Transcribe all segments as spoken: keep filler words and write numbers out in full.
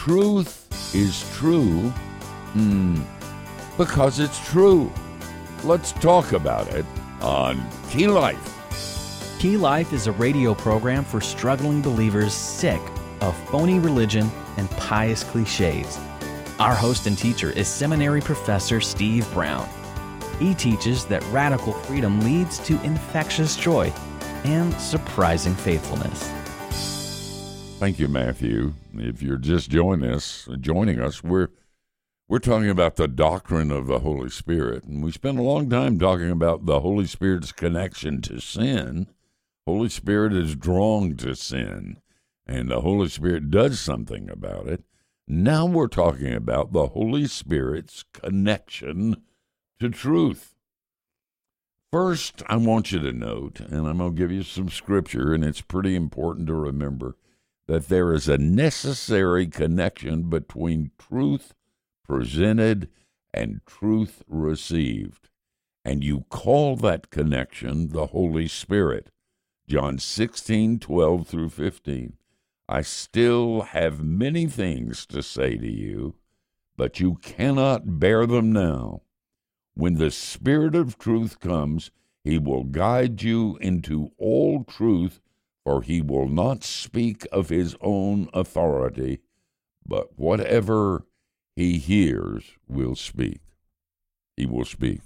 truth is true mm, because it's true. Let's talk about it on Key Life. Key Life is a radio program for struggling believers sick of phony religion and pious cliches. Our host and teacher is seminary professor Steve Brown. He teaches that radical freedom leads to infectious joy and surprising faithfulness. Thank you, Matthew. If you're just joining us, joining us, we're we're talking about the doctrine of the Holy Spirit, and we spent a long time talking about the Holy Spirit's connection to sin. Holy Spirit is drawn to sin, and the Holy Spirit does something about it. Now we're talking about the Holy Spirit's connection to truth. First, I want you to note, and I'm going to give you some scripture, and it's pretty important to remember, that there is a necessary connection between truth presented and truth received. And you call that connection the Holy Spirit. John sixteen, twelve through fifteen. I still have many things to say to you, but you cannot bear them now. When the Spirit of truth comes, he will guide you into all truth, for he will not speak of his own authority, but whatever he hears will speak. He will speak.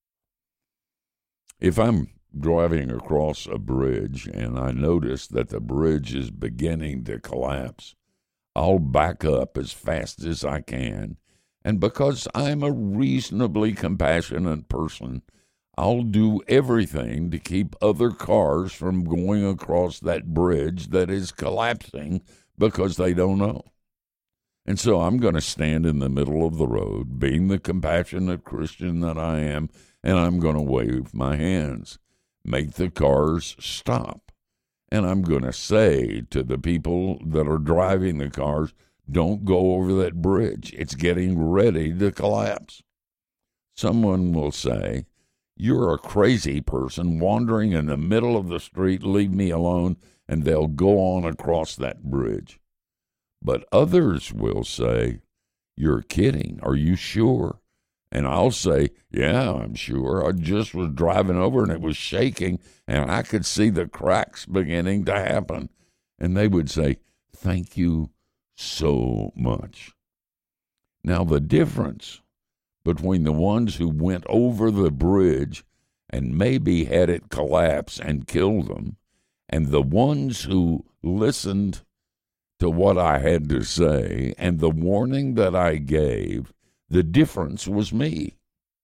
If I'm driving across a bridge and I notice that the bridge is beginning to collapse, I'll back up as fast as I can, and because I'm a reasonably compassionate person, I'll do everything to keep other cars from going across that bridge that is collapsing because they don't know. And so I'm going to stand in the middle of the road, being the compassionate Christian that I am, and I'm going to wave my hands, make the cars stop. And I'm going to say to the people that are driving the cars, don't go over that bridge. It's getting ready to collapse. Someone will say, you're a crazy person wandering in the middle of the street, leave me alone, and they'll go on across that bridge. But others will say, you're kidding, are you sure? And I'll say, yeah, I'm sure. I just was driving over and it was shaking, and I could see the cracks beginning to happen. And they would say, thank you so much. Now, the difference between the ones who went over the bridge and maybe had it collapse and kill them, and the ones who listened to what I had to say and the warning that I gave, the difference was me.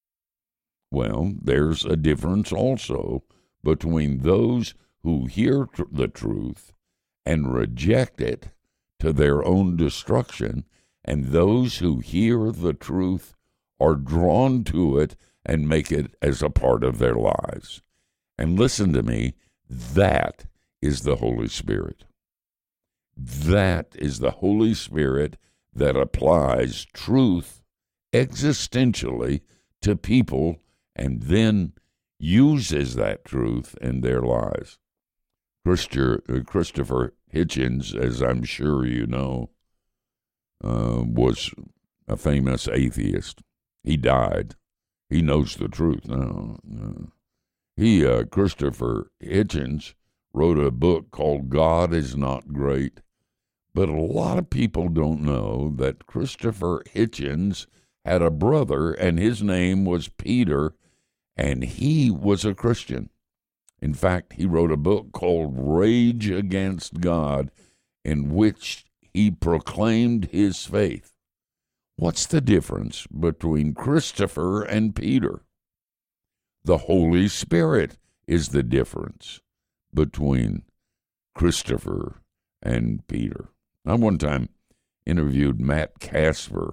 Well, there's a difference also between those who hear tr- the truth and reject it to their own destruction, and those who hear the truth are drawn to it and make it as a part of their lives. And listen to me, that is the Holy Spirit. That is the Holy Spirit that applies truth existentially to people and then uses that truth in their lives. Christopher Hitchens, as I'm sure you know, uh, was a famous atheist. He died. He knows the truth now. Uh, he, uh, Christopher Hitchens, wrote a book called God is Not Great. But a lot of people don't know that Christopher Hitchens had a brother, and his name was Peter, and he was a Christian. In fact, he wrote a book called Rage Against God, in which he proclaimed his faith. What's the difference between Christopher and Peter? The Holy Spirit is the difference between Christopher and Peter. I one time interviewed Matt Casper.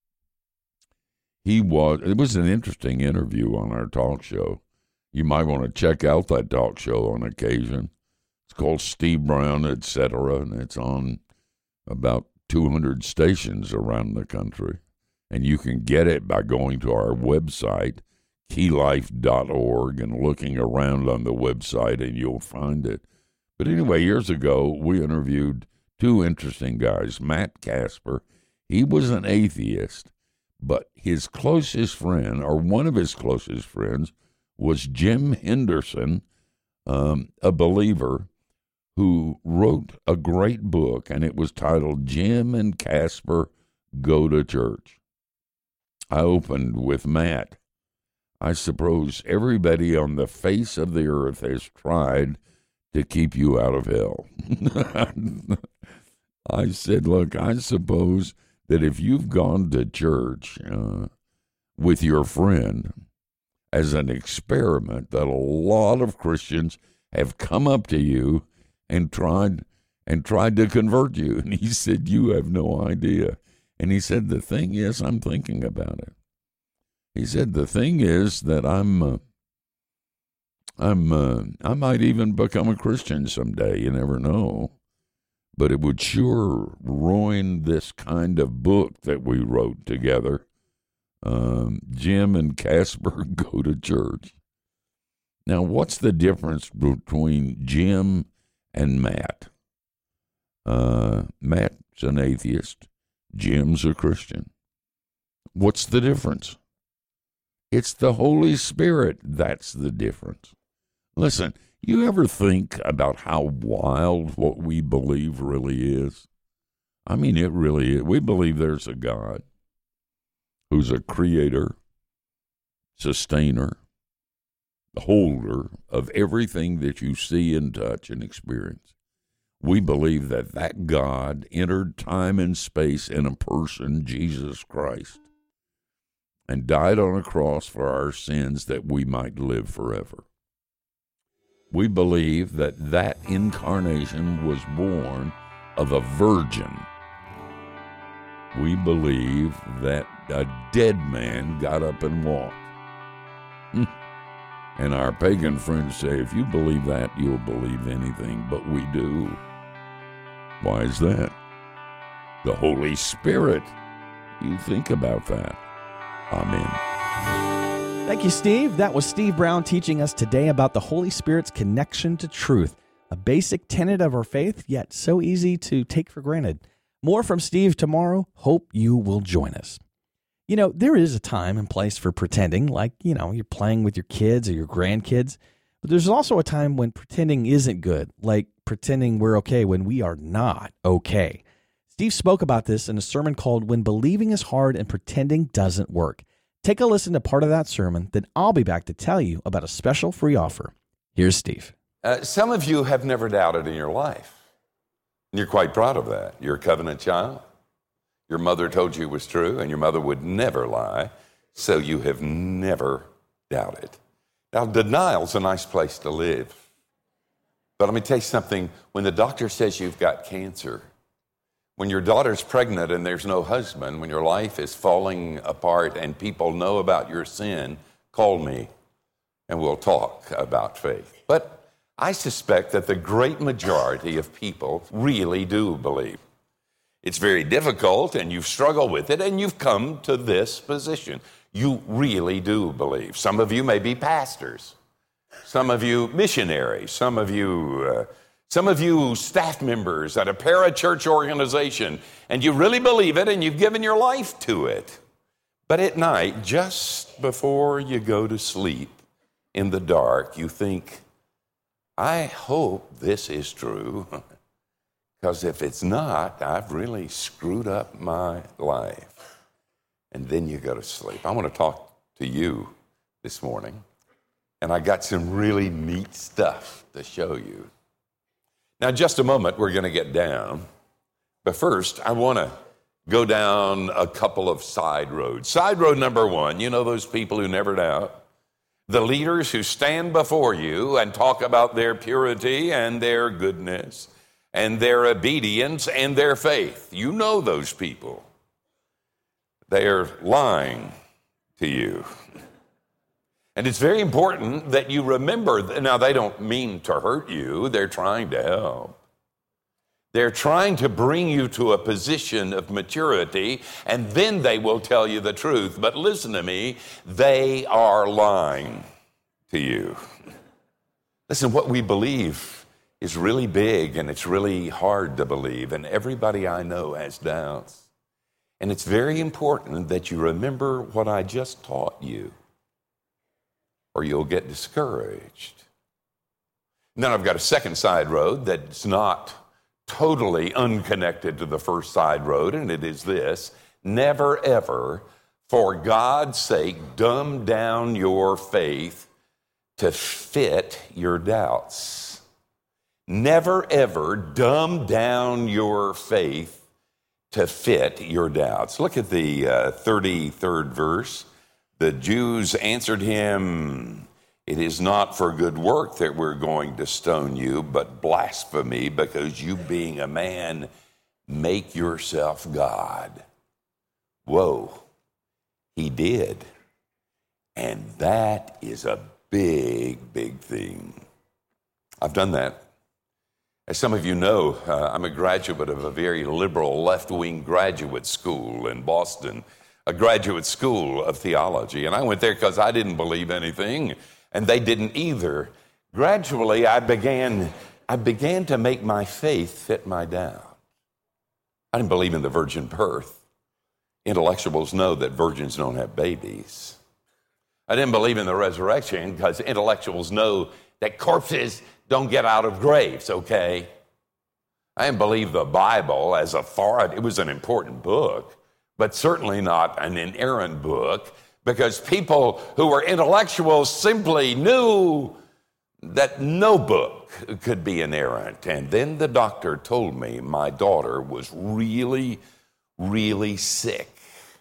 He was, it was an interesting interview on our talk show. You might want to check out that talk show on occasion. It's called Steve Brown, et cetera, and it's on about two hundred stations around the country. And you can get it by going to our website, key life dot org, and looking around on the website, and you'll find it. But anyway, years ago, we interviewed two interesting guys. Matt Casper, He was an atheist, but his closest friend, or one of his closest friends, was Jim Henderson, um, a believer, who wrote a great book, and it was titled Jim and Casper Go to Church. I opened with Matt. I suppose everybody on the face of the earth has tried to keep you out of hell. I said, look, I suppose that if you've gone to church uh, with your friend as an experiment, that a lot of Christians have come up to you and tried and tried to convert you. And he said, you have no idea. And he said, the thing is, I'm thinking about it. He said, the thing is that I'm, uh, I'm, uh, I might even become a Christian someday. You never know. But it would sure ruin this kind of book that we wrote together. Um, Jim and Casper Go to Church. Now, what's the difference between Jim and Matt? Uh, Matt's an atheist. Jim's a Christian. What's the difference? It's the Holy Spirit that's the difference. Listen, you ever think about how wild what we believe really is? I mean, it really is. We believe there's a God who's a creator, sustainer, holder of everything that you see and touch and experience. We believe that that God entered time and space in a person, Jesus Christ, and died on a cross for our sins that we might live forever. We believe that that incarnation was born of a virgin. We believe that a dead man got up and walked. And our pagan friends say, if you believe that, you'll believe anything, but we do. Why is that? The Holy Spirit. You think about that. Amen. Thank you, Steve. That was Steve Brown teaching us today about the Holy Spirit's connection to truth, a basic tenet of our faith, yet so easy to take for granted. More from Steve tomorrow. Hope you will join us. You know, there is a time and place for pretending, like, you know, you're playing with your kids or your grandkids. But there's also a time when pretending isn't good, like pretending we're okay when we are not okay. Steve spoke about this in a sermon called When Believing is Hard and Pretending Doesn't Work. Take a listen to part of that sermon, then I'll be back to tell you about a special free offer. Here's Steve. Uh, some of you have never doubted in your life. And you're quite proud of that. You're a covenant child. Your mother told you it was true, and your mother would never lie, so you have never doubted. Now, denial's a nice place to live. But let me tell you something. When the doctor says you've got cancer, when your daughter's pregnant and there's no husband, when your life is falling apart and people know about your sin, call me and we'll talk about faith. But I suspect that the great majority of people really do believe. It's very difficult and you've struggled with it and you've come to this position. You really do believe. Some of you may be pastors. Some of you missionaries. Some of you... Uh, Some of you staff members at a parachurch organization, and you really believe it and you've given your life to it. But at night, just before you go to sleep in the dark, you think, I hope this is true, because if it's not, I've really screwed up my life. And then you go to sleep. I want to talk to you this morning, and I got some really neat stuff to show you. Now, in just a moment, we're going to get down. But first, I want to go down a couple of side roads. Side road number one, you know those people who never doubt? The leaders who stand before you and talk about their purity and their goodness and their obedience and their faith. You know those people. They are lying to you. And it's very important that you remember, now they don't mean to hurt you, they're trying to help. They're trying to bring you to a position of maturity, and then they will tell you the truth. But listen to me, they are lying to you. Listen, what we believe is really big, and it's really hard to believe, and everybody I know has doubts. And it's very important that you remember what I just taught you, or you'll get discouraged. And then I've got a second side road that's not totally unconnected to the first side road, and it is this: never ever, for God's sake, dumb down your faith to fit your doubts. Never ever dumb down your faith to fit your doubts. Look at the uh, thirty-third verse. The Jews answered him, "It is not for good work that we're going to stone you, but blasphemy, because you, being a man, make yourself God." Whoa, he did. And that is a big, big thing. I've done that. As some of you know, uh, I'm a graduate of a very liberal left-wing graduate school in Boston, a graduate school of theology. And I went there because I didn't believe anything, and they didn't either. Gradually, I began, I began to make my faith fit my doubt. I didn't believe in the virgin birth. Intellectuals know that virgins don't have babies. I didn't believe in the resurrection because intellectuals know that corpses don't get out of graves, okay? I didn't believe the Bible as authority. It was an important book, but certainly not an inerrant book, because people who were intellectuals simply knew that no book could be inerrant. And then the doctor told me my daughter was really, really sick.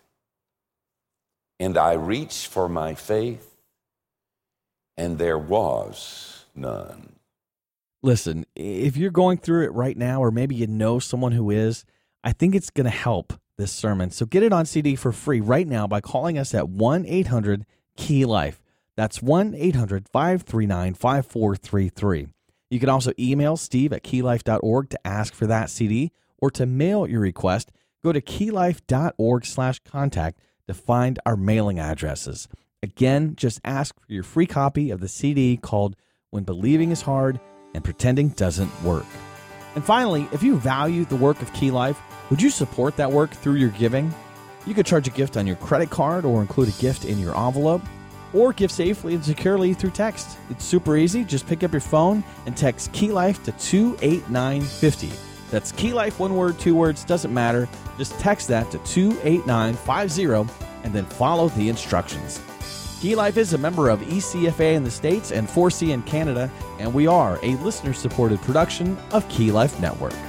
And I reached for my faith, and there was none. Listen, if you're going through it right now, or maybe you know someone who is, I think it's going to help this sermon. So get it on C D for free right now by calling us at one eight hundred key life. That's one eight hundred five three nine five four three three. You can also email steve at key life dot org to ask for that C D, or to mail your request, go to key life dot org slash contact to find our mailing addresses. Again, just ask for your free copy of the C D called When Believing is Hard and Pretending Doesn't Work. And finally, if you value the work of Key Life, would you support that work through your giving? You could charge a gift on your credit card or include a gift in your envelope, or give safely and securely through text. It's super easy. Just pick up your phone and text Key Life to two eight nine five zero. That's Key Life, one word, two words, doesn't matter. Just text that to two eight nine five zero and then follow the instructions. Key Life is a member of E C F A in the States and four C in Canada, and we are a listener-supported production of Key Life Network.